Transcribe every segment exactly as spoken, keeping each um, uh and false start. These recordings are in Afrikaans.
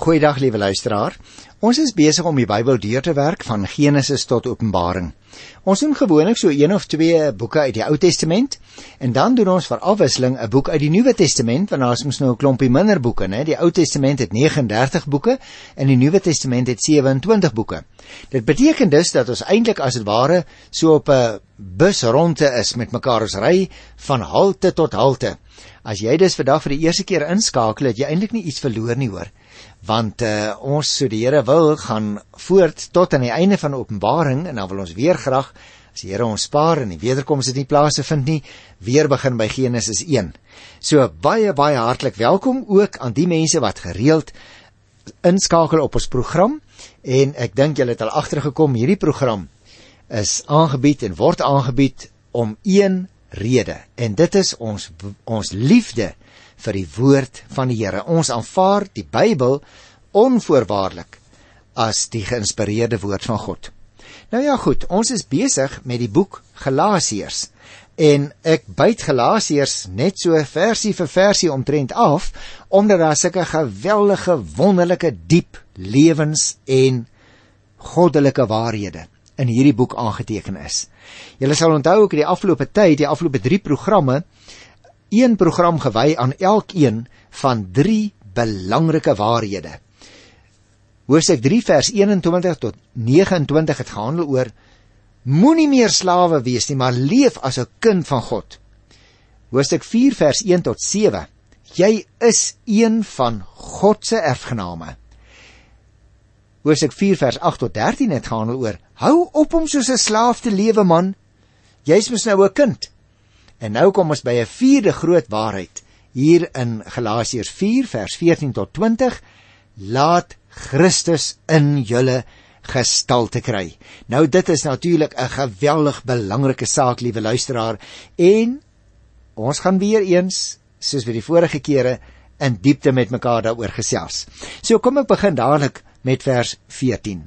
Goeiedag, liewe luisteraar. Ons is besig om die Bybel deur te werk van Genesis tot Openbaring. Ons doen gewoonlik so een of twee boeke uit die Ou Testament, en dan doen ons vir afwisseling 'n boek uit die Nuwe Testament, want daar is ons nou 'n klompie minder boeke, né? Die Ou Testament het negentig en dertig boeke en die Nuwe Testament het sewe en twintig boeke. Dit beteken dus dat ons eintlik as het ware so op 'n busronde is met mekaar. Ons ry van halte tot halte. As jy dus vandag vir die eerste keer inskakel, het jy eintlik nie iets verloor nie, hoor. Want uh, ons, so die Here wil, gaan voort tot aan die einde van Openbaring, en dan wil ons weer graag, as die Here ons spaar en die wederkoms dit nie plaas te vind nie, weer begin by Genesis een. So baie, baie hartlik welkom ook aan die mense wat gereeld inskakel op ons program, en ek dink julle het al agtergekom, hierdie program is aangebied en word aangebied om een rede, en dit is ons, ons liefde vir die woord van die Here. Ons aanvaar die Bybel onvoorwaardelik as die geïnspireerde woord van God. Nou ja goed, ons is besig met die boek Galasiërs, en ek byt Galasiërs net so versie vir versie omtrent af, omdat daar sulke geweldige, wonderlike, diep lewens en goddelike waarhede in hierdie boek aangeteken is. Julle sal onthou ook die afgelope tyd, die afgelope drie programme, een program gewy aan elkeen van drie belangrike waarhede. Hoofstuk drie vers eenentwintig tot negenentwintig het gehandel oor moenie meer slawe wees nie, maar leef as 'n kind van God. Hoofstuk vier vers een tot sewe, jy is een van God se erfgename. Hoofstuk vier vers agt tot dertien het gehandel oor hou op om soos 'n slaaf te lewe, man. Jy's mos nou 'n kind. En nou kom ons by 'n vierde groot waarheid, hier in Galasiërs vier, vers veertien tot twintig, laat Christus in julle gestalte kry. Nou dit is natuurlik 'n geweldig belangrike saak, liewe luisteraar, en ons gaan weer eens, soos by die vorige kere, in diepte met mekaar daaroor gesels. So kom ek begin dadelik met vers veertien.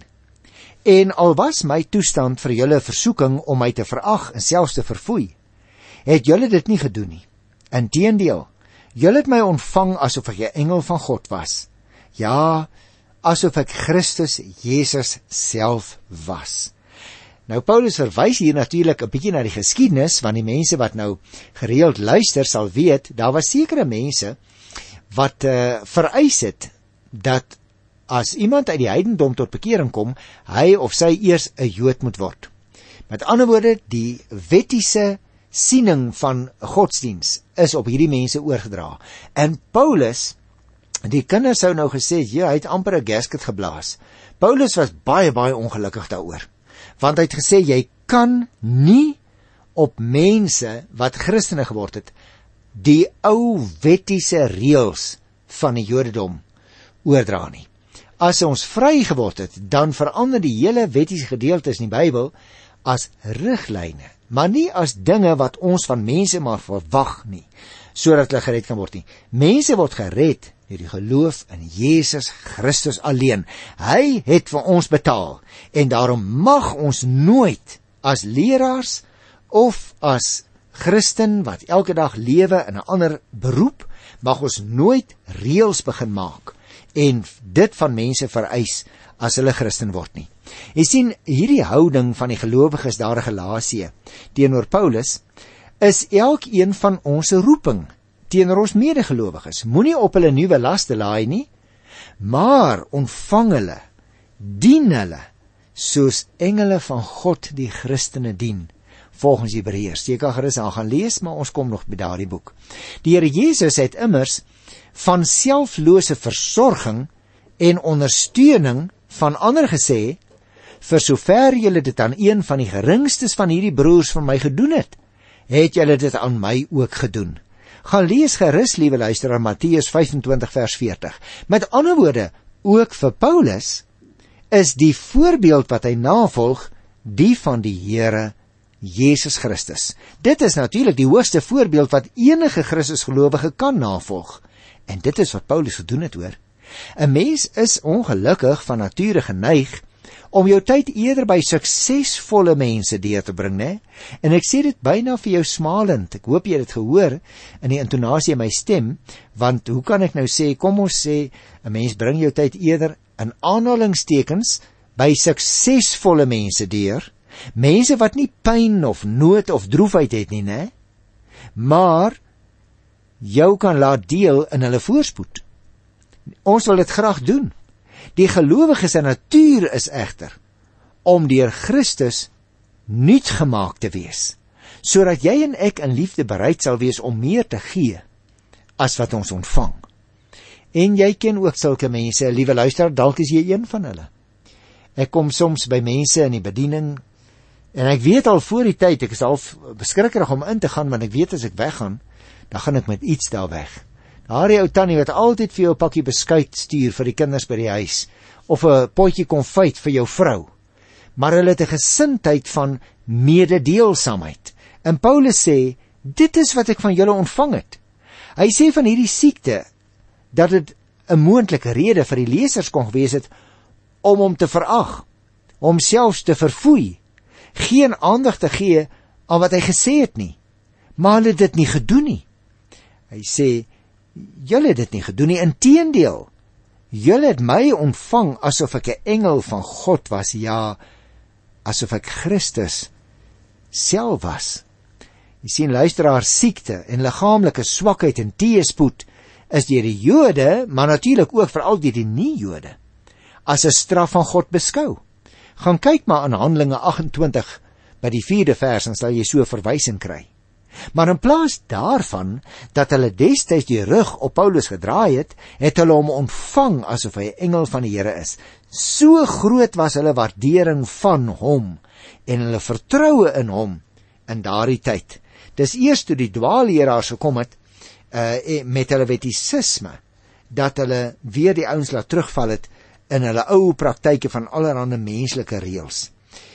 En al was my toestand vir julle versoeking om my te verag en selfs te verfoei, het julle dit nie gedoen nie. Inteendeel, julle het my ontvang asof ek 'n engel van God was. Ja, asof ek Christus Jesus self was. Nou Paulus verwys hier natuurlik 'n bietjie na die geskiedenis, want die mense wat nou gereeld luister sal weet, daar was sekere mense wat uh, vereis het dat as iemand uit die heidendom tot bekering kom, hy of sy eers 'n Jood moet word. Met ander woorde, die wettiese siening van godsdiens is op hierdie mense oorgedra. En Paulus, die kinders sou nou gesê, ja, hy het amper 'n gasket geblaas. Paulus was baie, baie ongelukkig daaroor. Want hy het gesê, jy kan nie op mense wat Christene geword het, die ou wettiese reëls van die Jodendom oordra nie. As ons vry geword het, dan verander die hele wettiese gedeeltes in die Bybel as riglyne, maar nie as dinge wat ons van mense maar verwag nie, sodat hulle gered kan word nie. Mense word gered deur die geloof in Jesus Christus alleen. Hy het vir ons betaal, en daarom mag ons nooit as leraars of as Christen wat elke dag lewe in 'n ander beroep, mag ons nooit reëls begin maak en dit van mense vereis as hulle Christen word nie. Jy sien, hierdie houding van die gelowiges daar in Galasië teenoor Paulus is elkeen van ons roeping teenoor ons medegelowiges. Moenie op hulle nuwe laste laai nie, maar ontvang hulle, dien hulle soos engele van God die Christene dien, volgens Hebreërs. Jy kan gerus aan gaan lees, maar ons kom nog by daardie boek. Die Here Jesus het immers van selflose versorging en ondersteuning van ander gesê, vir sover julle dit aan een van die geringstes van hierdie broers van my gedoen het, het julle dit aan my ook gedoen. Gaan lees gerus, liewe luisteraar, Matteus vyfentwintig vers veertig. Met ander woorde, ook vir Paulus is die voorbeeld wat hy navolg, die van die Here Jesus Christus. Dit is natuurlik die hoogste voorbeeld wat enige Christusgelowige kan navolg. En dit is wat Paulus gedoen het, hoor. 'n Mens is ongelukkig van nature geneig om jou tyd eerder by suksesvolle mense deur te bring, né? En ek sê dit byna vir jou smalend. Ek hoop jy het dit gehoor in die intonasie in my stem, want hoe kan ek nou sê, kom ons sê, 'n mens bring jou tyd eerder in aanhalingstekens by suksesvolle mense deur, mense wat nie pyn of nood of droefheid het nie, né? Maar jou kan laat deel in hulle voorspoed. Ons wil dit graag doen. Die gelowige se natuur is egter om deur Christus nuut gemaak te wees, sodat jy en ek in liefde bereid sal wees om meer te gee as wat ons ontvang. En jy ken ook sulke mense, liewe luisteraar, dalk is jy een van hulle. Ek kom soms by mense in die bediening en ek weet al voor die tyd, ek is al beskrikkerig om in te gaan, want ek weet as ek weggaan, dan gaan ek met iets daar weg. Daardie ou tannie wat altyd vir jou 'n pakkie beskuit stuur vir die kinders by die huis, of 'n potjie konfyt vir jou vrou. Maar hulle het 'n gesindheid van mededeelsaamheid. En Paulus sê, dit is wat ek van julle ontvang het. Hy sê van hierdie siekte, dat dit 'n moontlike rede vir die lesers kon gewees het, om hom te verag, om selfs te verfoei, geen aandag te gee aan wat hy gesê het nie, maar hulle het dit nie gedoen nie. Hy sê, julle het dit nie gedoen nie, inteendeel, julle het my ontvang asof ek 'n engel van God was, ja, asof ek Christus self was. Jy sien, luisteraar, siekte en liggaamlike swakheid en teëspoed is deur die Jode, maar natuurlik ook veral deur die nie-Jode, as 'n straf van God beskou. Gaan kyk maar aan Handelinge agt-en-twintig by die vierde vers, en sal jy so verwysing kry. Maar in plaas daarvan, dat hulle destyds die rug op Paulus gedraai het, het hulle hom ontvang asof hy 'n engel van die Here is. So groot was hulle waardering van hom, en hulle vertroue in hom, in daardie tyd. Dis eers toe die dwaalleraars gekom het, uh, met hulle wettisisme, dat hulle weer die ouens laat terugval het, in hulle ou praktyke van allerlei menslike reëls.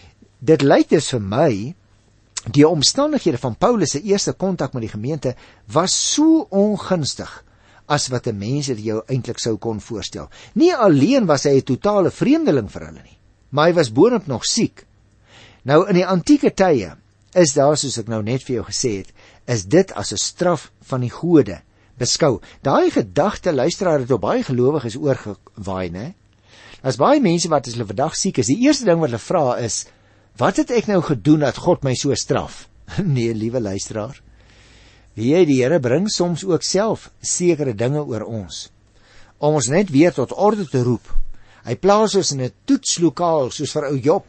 Dit lyk dus vir my, die omstandighede van Paulus se eerste kontak met die gemeente was so ongunstig as wat 'n mens dit jou eintlik sou kon voorstel. Nie alleen was hy 'n totale vreemdeling vir hulle nie, maar hy was boonop nog siek. Nou in die antieke tye is daar, soos ek nou net vir jou gesê het, is dit as 'n straf van die gode beskou. Daai gedagte, luisteraar, het op baie gelowiges oorgewaai, né? As baie mense wat as hulle vandag siek is, die eerste ding wat hulle vra is, wat het ek nou gedoen dat God my so straf? Nee, liewe luisteraar, wie jy, die Here bring soms ook self sekere dinge oor ons, om ons net weer tot orde te roep. Hy plaas ons in 'n toetslokaal, soos vir ou Job.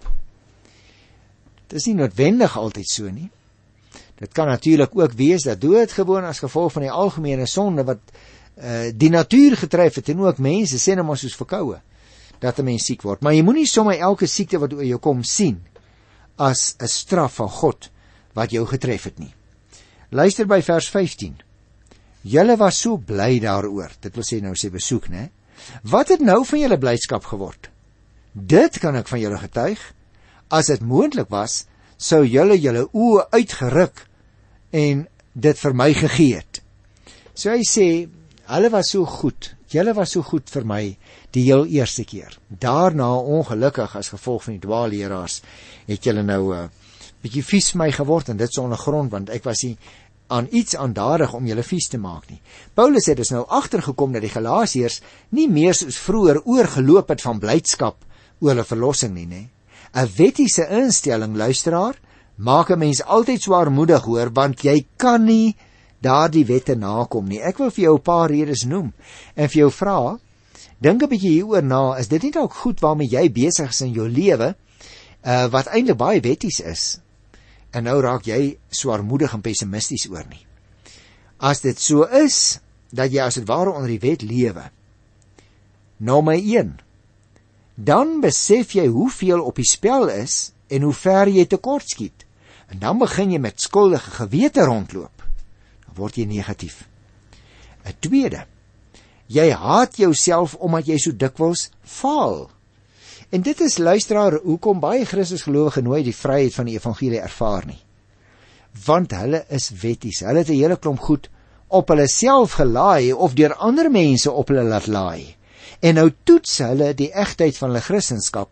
Dit is nie noodwendig altyd so nie. Dit kan natuurlik ook wees dat doodgewoon as gevolg van die algemene sonde wat uh, die natuur getref het, en ook mense, sê nou maar soos verkoue, dat 'n mens siek word. Maar jy moenie sommer elke siekte wat oor jou kom sien as 'n straf van God wat jou getref het nie. Luister by vers vyftien. Julle was so bly daaroor, dit wil sê nou sy besoek, né? Wat het nou van julle blydskap geword? Dit kan ek van julle getuig. As dit moontlik was, sou julle julle oë uitgeruk en dit vir my gegee het. So hy sê, hulle was so goed, julle was so goed vir my die heel eerste keer. Daarna, ongelukkig as gevolg van die dwaalleraars, het julle nou 'n uh, bietjie vies vir my geword, en dit sonder grond, want ek was nie aan iets aandadig om julle vies te maak nie. Paulus het dus nou agtergekom dat die Galasiërs nie meer soos vroeër oorgeloop het van blydskap oor hulle verlossing nie, né? 'n Wettiese instelling, luisteraar, maak 'n mens altyd swaarmoedig, hoor, want jy kan nie daardie wette nakom nie. Ek wil vir jou 'n paar redes noem en vir jou vra, dink 'n bietjie hieroor na, is dit nie dalk goed waarmee jy besig is in jou lewe, uh, wat eintlik baie wetties is, en nou raak jy swaarmoedig en pessimisties oor nie. As dit so is, dat jy as het ware onder die wet lewe, nommer een, dan besef jy hoeveel op die spel is, en hoe ver jy tekort skiet, en dan begin jy met skuldige gewete rondloop, dan word jy negatief. 'n Tweede, jy haat jouself omdat jy so dikwels faal. En dit is, luisteraar, hoekom baie Christusgelowige nooit die vryheid van die evangelie ervaar nie. Want hulle is wetties, hulle het 'n hele klomp goed op hulle self gelaai, of deur ander mense op hulle laat laai. En nou toets hulle die egtheid van hulle Christendom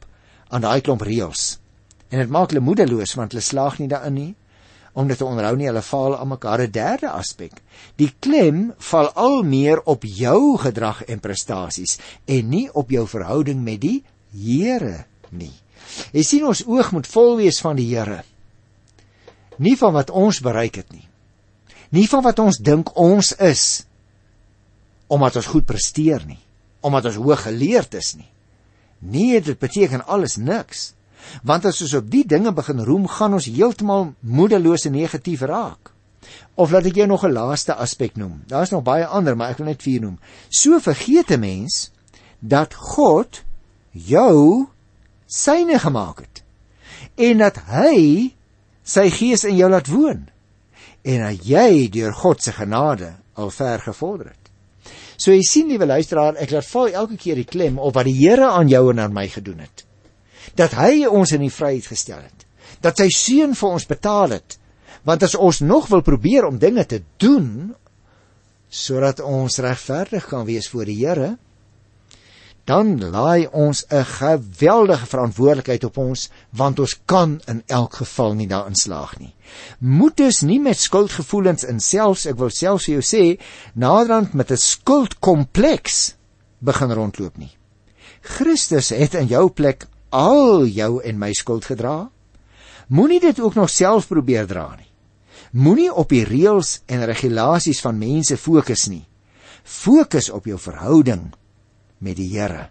aan daai klomp reëls. En dit maak hulle moedeloos, want hulle slaag nie daarin nie, om dit te onderhou nie, hulle faal aan mekaar. 'n Derde aspek, die klem val al meer op jou gedrag en prestasies, en nie op jou verhouding met die Here nie. Jy sien, ons oog moet vol wees van die Here, nie van wat ons bereik het nie, nie van wat ons dink ons is, omdat ons goed presteer nie, omdat ons hoog geleerd is nie. Nee, dit beteken alles niks. Want as ons op die dinge begin roem, gaan ons heeltemal moedeloos en negatief raak. Of laat ek jou nog 'n laaste aspek noem. Daar is nog baie ander, maar ek wil net vier noem. So vergeet 'n mens dat God jou syne gemaak het, en dat hy sy gees in jou laat woon, en dat jy deur God se genade al ver gevorder het. So jy sien, liewe luisteraar, ek laat val elke keer die klem op wat die Here aan jou en aan my gedoen het. Dat hy ons in die vryheid gestel het, dat sy seun vir ons betaal het, want as ons nog wil probeer om dinge te doen, sodat ons regverdig kan wees voor die Here, dan laai ons 'n geweldige verantwoordelikheid op ons, want ons kan in elk geval nie daarin slaag nie. Moet dus nie met skuldgevoelens en selfs, ek wil selfs vir jou sê, naderhand met 'n skuldkompleks begin rondloop nie. Christus het in jou plek al jou en my skuld gedra. Moenie dit ook nog self probeer dra nie. Moenie op die reëls en regulasies van mense fokus nie. Fokus op jou verhouding met die Here.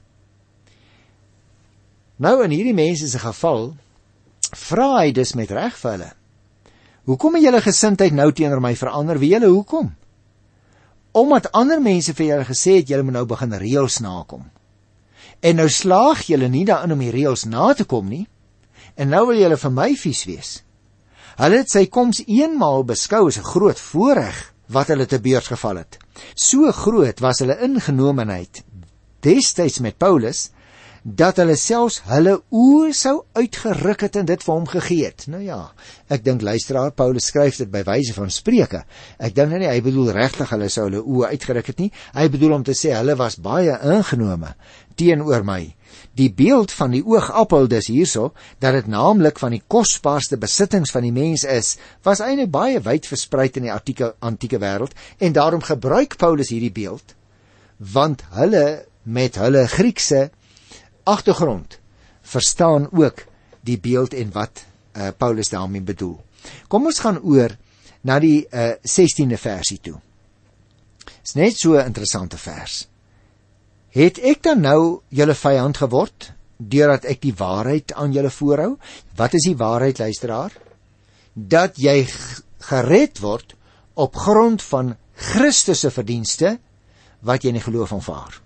Nou in hierdie mense se geval, vra hy dus met reg vir hulle, hoekom het julle gesindheid nou teenoor my verander? Wie julle, hoekom? Omdat ander mense vir julle gesê het, julle moet nou begin reëls nakom. En nou slaag julle nie daarin om die reëls na te kom nie, en nou wil julle vir my vies wees. Hulle het sy koms eenmaal beskou as 'n groot voorreg wat hulle te beurt geval het. So groot was hulle ingenomenheid destyds met Paulus, dat hulle selfs hulle oë sou uitgeruk het en dit vir hom gegee het. Nou ja, ek dink luisteraar, Paulus skryf dit by wyse van spreuke. Ek dink nie hy bedoel regtig hulle sou hulle oë uitgeruk het nie. Hy bedoel om te sê hulle was baie ingenome teenoor my. Die beeld van die oogappel dus hierso, dat dit naamlik van die kosbaarste besittings van die mens is, was eintlik baie wyd versprei in die antieke, antieke wêreld, en daarom gebruik Paulus hierdie beeld, want hulle met hulle Griekse agtergrond verstaan ook die beeld en wat uh, Paulus daarmee bedoel. Kom ons gaan oor na die uh, sestiende versie toe. Is net so 'n interessante vers. Het ek dan nou julle vyand geword, deurdat ek die waarheid aan julle voorhou? Wat is die waarheid, luisteraar? Dat jy gered word op grond van Christus se verdienste, wat jy in die geloof aanvaar.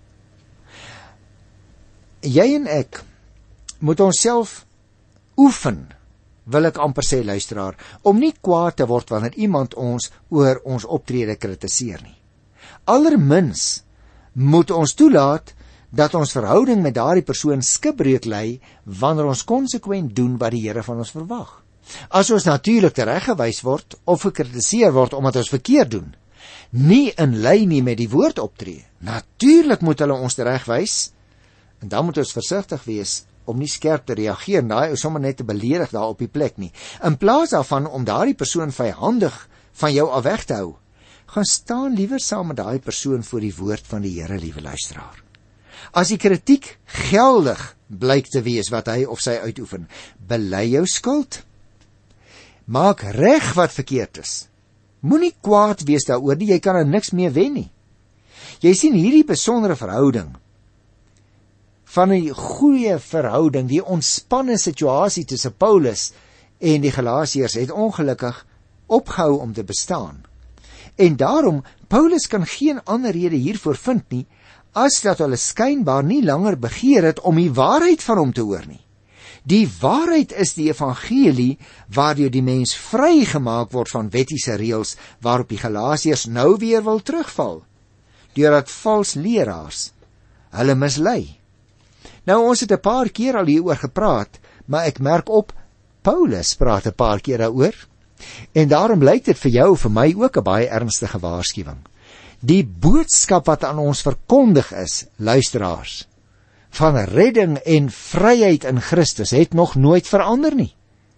Jy en ek moet onsself oefen, wil ek amper sê, luisteraar, om nie kwaad te word wanneer iemand ons oor ons optrede kritiseer nie. Allermins moet ons toelaat dat ons verhouding met daardie persoon skipbreuk lei wanneer ons konsekwent doen wat die Here van ons verwag. As ons natuurlik tereggewys word of gekritiseer word omdat ons verkeerd doen, nie in lyn nie met die woord optree, natuurlik moet hulle ons teregwys, en dan moet ons versigtig wees om nie skerp te reageer, daai is sommer net te beledig daar op die plek nie. In plaas daarvan om daardie persoon vyhandig van jou af weg te hou, gaan staan liewer saam met daai persoon voor die woord van die Here, liewe luisteraar. As die kritiek geldig blyk te wees wat hy of sy uitoefen, bely jou skuld. Maak reg wat verkeerd is. Moenie kwaad wees daaroor nie, jy kan er niks meer wen nie. Jy sien hierdie besondere verhouding, van 'n goeie verhouding, die ontspanne situasie tussen Paulus en die Galasiërs het ongelukkig opgehou om te bestaan. En daarom, Paulus kan geen ander rede hiervoor vind nie, as dat hulle skynbaar nie langer begeer het om die waarheid van hom te hoor nie. Die waarheid is die evangelie, waardeur die mens vrygemaak word van wettiese reëls, waarop die Galasiërs nou weer wil terugval, deurdat vals leraars hulle mislei. Nou, ons het 'n paar keer al hieroor gepraat, maar ek merk op, Paulus praat 'n paar keer daaroor, en daarom lyk dit vir jou, vir my ook 'n baie ernstige waarskuwing. Die boodskap wat aan ons verkondig is, luisteraars, van redding en vryheid in Christus het nog nooit verander nie.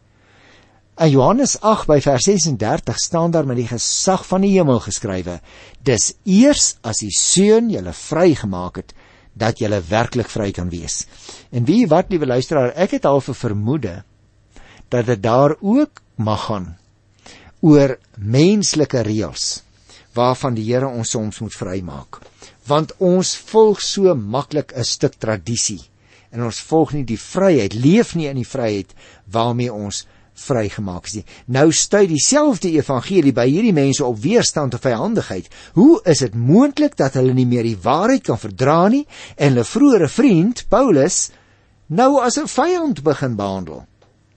In Johannes agt by vers ses en dertig staan daar met die gesag van die hemel geskrywe: dis eers as die Seun julle vrygemaak het, dat julle werklik vry kan wees. En wie wat, liewe luisteraar, ek het al vir vermoede dat dit daar ook mag gaan oor menslike reëls waarvan die Here ons soms moet vrymaak. Want ons volg so maklik 'n stuk tradisie en ons volg nie die vryheid, leef nie in die vryheid waarmee ons vrygemaak is nie. Nou stuit dieselfde evangelie by hierdie mense op weerstand of vyandigheid. Hoe is dit moontlik dat hulle nie meer die waarheid kan verdra nie en hulle vroeëre vriend Paulus nou as 'n vyand begin behandel?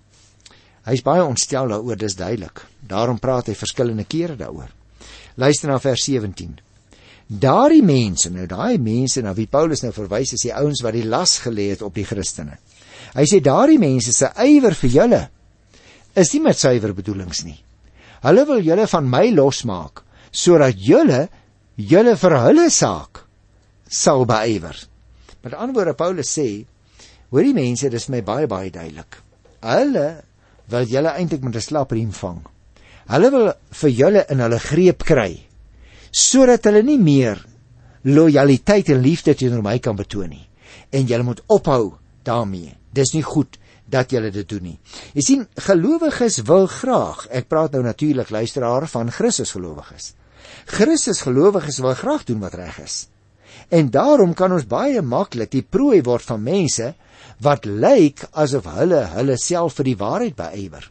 Hy is baie ontstel daaroor, dis duidelik. Daarom praat hy verskillende kere daaroor. Luister na vers sewentien. Daardie mense, nou daai mense na wie Paulus nou verwys, is die ouens wat die las gelê het op die Christene. Hy sê daardie mense se ywer vir julle is nie met suiwer bedoelings nie. Hulle wil julle van my losmaak, sodat julle, julle vir hulle saak sal beywer. Met ander woorde, Paulus sê, hoor die mense, dis my baie, baie duidelik. Hulle wil julle eintlik met 'n slapriem vang. Hulle wil vir julle in hulle greep kry, sodat hulle nie meer lojaliteit en liefde teenoor my kan betoon nie. En julle moet ophou daarmee. Dis nie goed dat julle dit doen nie. Jy sien, gelowiges wil graag, ek praat nou natuurlik luisteraar van Christus gelowiges. Christus gelowiges wil graag doen wat reg is. En daarom kan ons baie maklik die prooi word van mense wat lyk asof hulle hulle self vir die waarheid beywer.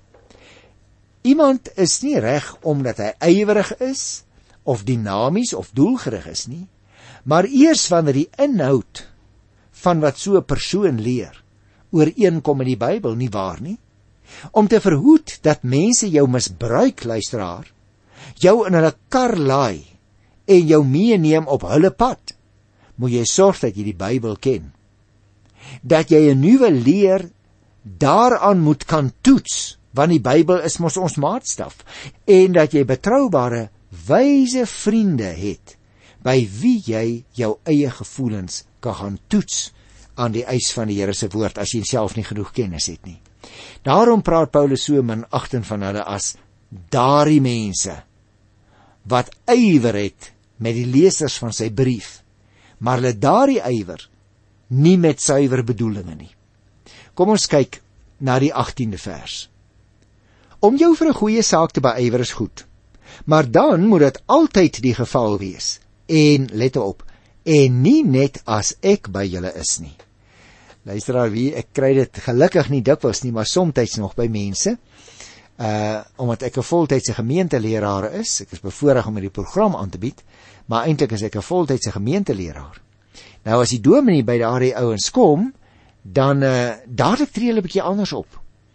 Iemand is nie reg omdat hy ywerig is of dinamies of doelgerig is nie, maar eers wanneer die inhoud van wat so 'n persoon leer ooreenkom met die Bybel, nie waar nie? Om te verhoed dat mense jou misbruik, luisteraar, jou in hulle kar laai en jou meeneem op hulle pad, moet jy sorg dat jy die Bybel ken. Dat jy 'n nuwe leer daaraan moet kan toets, want die Bybel is mos ons maatstaf, en dat jy betroubare, wyse vriende het, by wie jy jou eie gevoelens kan gaan toets aan die eis van die Here se woord, as jy self nie genoeg kennis het nie. Daarom praat Paulus so minagtend van hulle as daardie mense, wat ywer het met die lesers van sy brief, maar hulle daardie ywer nie met suiwer bedoelinge nie. Kom ons kyk na die achttiende vers. Om jou vir 'n goeie saak te beywer is goed, maar dan moet dit altyd die geval wees, en let op, en nie net as ek by julle is nie. Luisteraar, wie, ek kry dit gelukkig nie dikwels nie, maar somtyds nog by mense, uh, omdat ek 'n voltydse gemeenteleraar is, ek is bevoorreg om hierdie program aan te bied, maar eintlik is ek 'n voltydse gemeenteleraar. Nou as die dominee by daardie ouens kom, dan uh, dadelik tree hulle 'n bietjie anders op.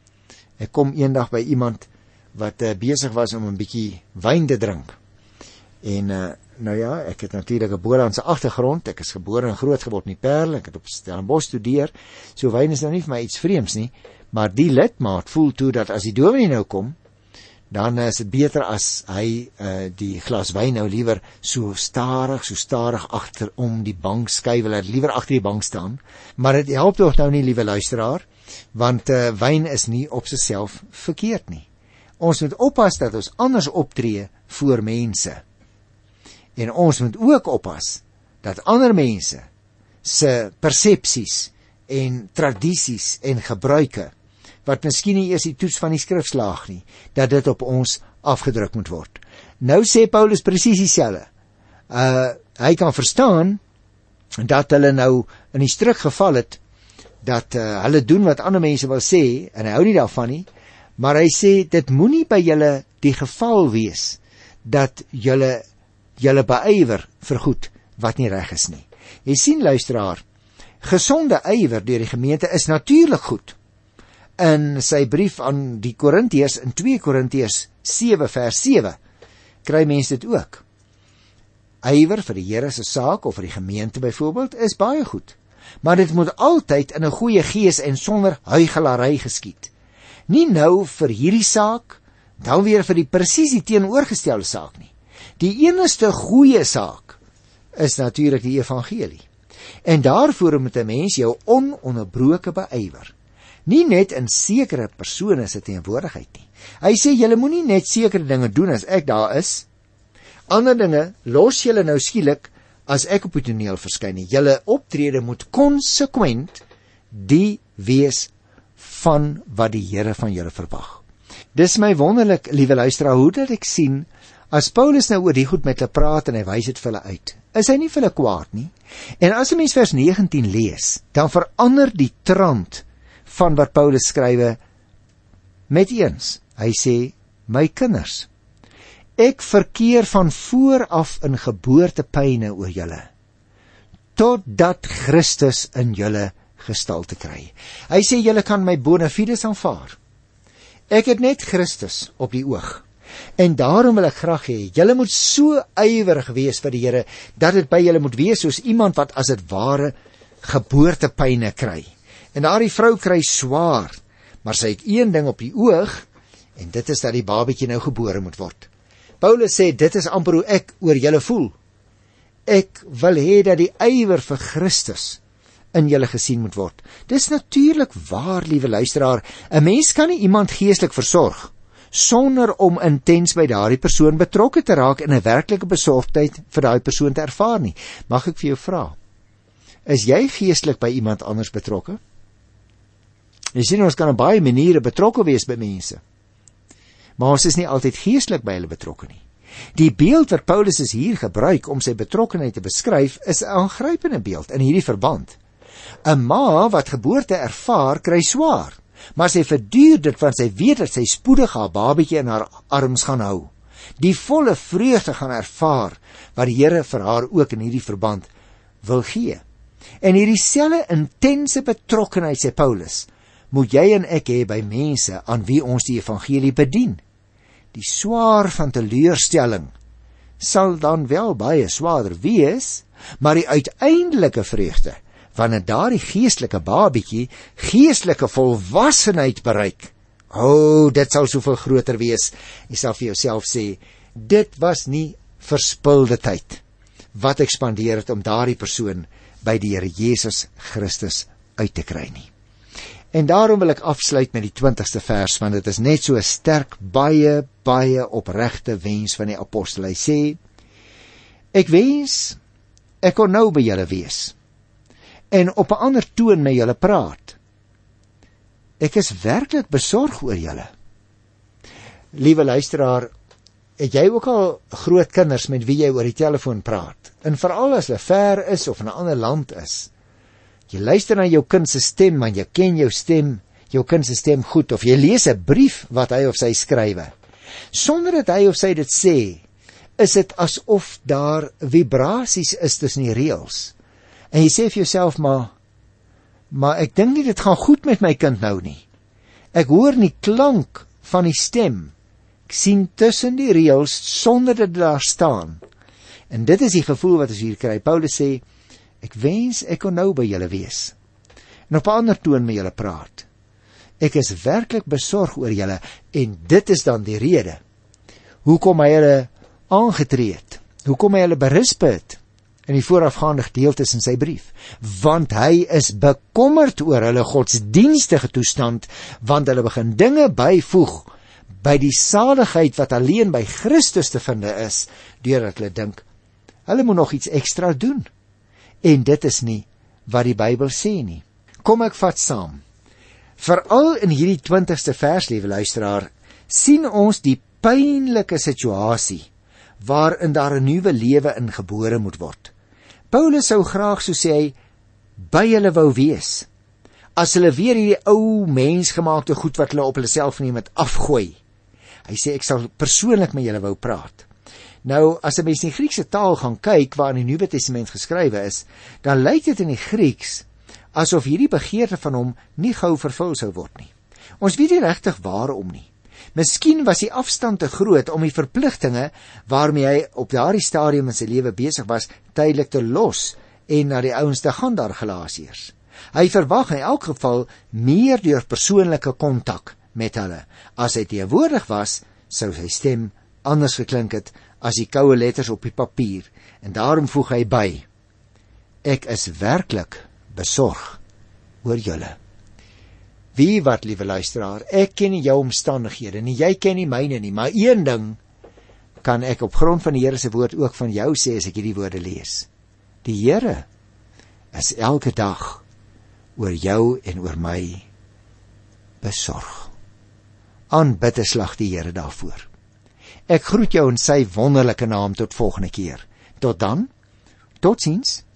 Ek kom eendag by iemand wat uh, besig was om 'n bietjie wyn te drink. En uh, nou ja, ek het natuurlik 'n Bolandse agtergrond, ek is gebore en groot geword in die Parel, ek het op Stellenbosch studeer, so wyn is nou nie vir my iets vreemds nie, maar die lidmaat voel toe dat as die dominee nou kom, dan is dit beter as hy uh, die glas wyn nou liewer so stadig, so stadig agter om die bank skuif, wil hy liewer agter die bank staan, maar dit help tog nou nie, liewe luisteraar, want uh, wyn is nie op sigself verkeerd nie. Ons moet oppas dat ons anders optree voor mense. En ons moet ook oppas dat ander mense se persepsies en tradisies en gebruike, wat miskien nie eers die toets van die skrif slaag nie, dat dit op ons afgedruk moet word. Nou sê Paulus presies dieselfde. Uh, hy kan verstaan dat hulle nou in die struik geval het, dat uh, hulle doen wat ander mense wil sê, en hy hou nie daarvan nie, maar hy sê, dit moenie by julle die geval wees, dat julle julle beywer vir goed wat nie reg is nie. Jy sien, luisteraar, gesonde ywer deur die gemeente is natuurlik goed. In sy brief aan die Korintiërs, in twee Korintiërs sewe vers sewe, kry mense dit ook. Ywer vir die Here se saak of vir die gemeente byvoorbeeld is baie goed, maar dit moet altyd in 'n goeie gees en sonder huigelary geskied. Nie nou vir hierdie saak, dan weer vir die presies die teenoorgestelde saak nie. Die enigste goeie saak is natuurlik die evangelie. En daarvoor moet 'n mens jou ononderbroke beywer. Nie net in sekere persone se teenwoordigheid nie. Hy sê, julle moenie net sekere dinge doen as ek daar is. Ander dinge los julle nou skielik as ek op die toneel verskyn nie. Julle optrede moet konsekwent die wees van wat die Here van julle verwag. Dis my wonderlik, liewe luisteraar, hoe dat ek sien, as Paulus nou oor die goed met hulle praat en hy wys dit vir hulle uit, is hy nie vir hulle kwaad nie. En as 'n mens vers negentien lees, dan verander die trant van wat Paulus skrywe met eens. Hy sê, my kinders, ek verkeer van vooraf in geboortepyne oor julle, totdat Christus in julle gestalte kry. Hy sê, julle kan my bona fides aanvaar. Ek het net Christus op die oog. En daarom wil ek graag hê, julle moet so ywerig wees vir die Here, dat dit by julle moet wees soos iemand wat as dit ware geboortepyne kry. En daardie vrou kry swaar, maar sy het een ding op die oog, en dit is dat die babatjie nou gebore moet word. Paulus sê, dit is amper hoe ek oor julle voel. Ek wil hê dat die ywer vir Christus in julle gesien moet word. Dis natuurlik waar, liewe luisteraar, 'n mens kan nie iemand geestelik versorg sonder om intens by daardie persoon betrokke te raak en 'n werklike besorgdheid vir daai persoon te ervaar nie. Mag ek vir jou vra, is jy geestelik by iemand anders betrokke? Jy sien, ons kan op baie maniere betrokke wees by mense, maar ons is nie altyd geestelik by hulle betrokke nie. Die beeld wat Paulus is hier gebruik om sy betrokkenheid te beskryf, is 'n aangrypende beeld in hierdie verband. 'n Ma wat geboorte ervaar, kry swaar, maar sy verduur dit want sy weet dat sy spoedig haar babatjie in haar arms gaan hou. Die volle vreugde gaan ervaar wat die Here vir haar ook in hierdie verband wil gee. En hierdie selfe intense betrokkenheid, sê Paulus, moet jy en ek hê by mense aan wie ons die evangelie bedien. Die swaar van teleurstelling sal dan wel baie swaarder wees, maar die uiteindelike vreugde, wanneer daardie geestelike babietjie geestelike volwassenheid bereik, o, oh, dit sal soveel groter wees. Jy sal vir jouself sê, dit was nie verspilde tyd wat ek spandeer het om daardie persoon by die Here Jesus Christus uit te kry nie. En daarom wil ek afsluit met die twintigste vers, want dit is net so 'n sterk, baie, baie opregte wens van die apostel. Hy sê, ek wens, ek kon nou by julle wees, en op 'n ander toon met julle praat. Ek is werklik besorg oor julle. Liewe luisteraar, het jy ook al groot kinders met wie jy oor die telefoon praat? En veral as hulle ver is of in 'n ander land is. Jy luister na jou kind se stem, want jy ken jou stem, jou kind se stem goed, of jy lees 'n brief wat hy of sy skrywe. Sonder dat hy of sy dit sê, is dit asof daar vibrasies is tussen die reëls. En jy sê vir jouself, maar, maar ek dink nie dit gaan goed met my kind nou nie. Ek hoor nie klank van die stem. Ek sien tussen die reëls sonder dat daar staan. En dit is die gevoel wat ons hier kry. Paulus sê, ek wens ek kon nou by julle wees en op 'n ander toon met julle praat. Ek is werklik besorg oor julle, en dit is dan die rede hoekom hy hulle aangetree het, hoekom hy hulle berisp het in die voorafgaande gedeeltes in sy brief, want hy is bekommerd oor hulle godsdienstige toestand, want hulle begin dinge byvoeg by die saligheid wat alleen by Christus te vind is, deurdat hulle dink, hulle moet nog iets ekstra doen. En dit is nie wat die Bybel sê nie. Kom ek vat saam. Veral in hierdie twintigste vers, liewe luisteraar, sien ons die pynlike situasie waarin daar 'n nuwe lewe ingebore moet word. Paulus sou graag, so sê hy, by hulle wou wees, as hulle weer hierdie ou mensgemaakte goed wat hulle op hulle self neem het afgooi. Hy sê, ek sal persoonlik met julle wou praat. Nou, as 'n mens in die Griekse taal gaan kyk waar in die Nuwe Testament geskrywe is, dan lyk dit in die Grieks asof hierdie begeerte van hom nie gou vervul sou word nie. Ons weet nie regtig waarom nie. Miskien was die afstand te groot om die verpligtinge waarmee hy op daardie stadium in sy lewe besig was, tydelik te los en na die ouens te gaan daar Galasiërs. Hy verwag in elk geval meer deur persoonlike kontak met hulle. As hy teenwoordig was, sou sy stem anders geklink het as die koue letters op die papier. En daarom voeg hy by, ek is werklik besorg oor julle. Wie wat, liewe luisteraar, ek ken nie jou omstandighede nie, jy ken nie myne nie, maar een ding kan ek op grond van die Here se woord ook van jou sê as ek hierdie woorde lees. Die Here is elke dag oor jou en oor my besorg. Aanbid en slag die Here daarvoor. Ek groet jou in sy wonderlike naam tot volgende keer. Tot dan, totsiens.